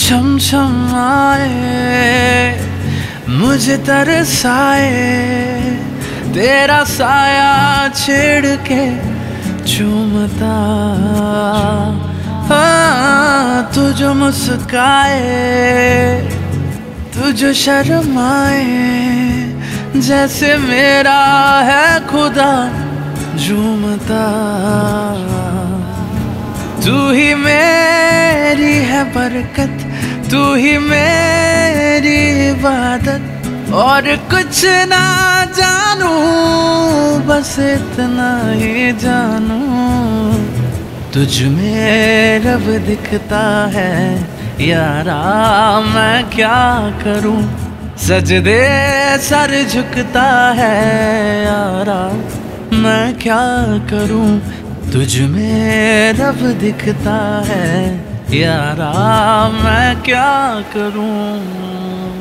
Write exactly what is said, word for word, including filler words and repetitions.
छम छम आए, मुझे तरसाए, तेरा साया छेड़ के चूमता। हाँ, तू जो मुस्काए, तू जो शर्माए, जैसे मेरा है खुदा झूमता। तू ही मेरी है बरकत, तू ही मेरी इबादत, और कुछ ना जानू, बस इतना ही जानू, तुझ में रब दिखता है यारा। मैं क्या करूं, सजदे सर झुकता है यारा। मैं क्या करूं, तुझ में रब दिखता है यारा। मैं क्या करूं।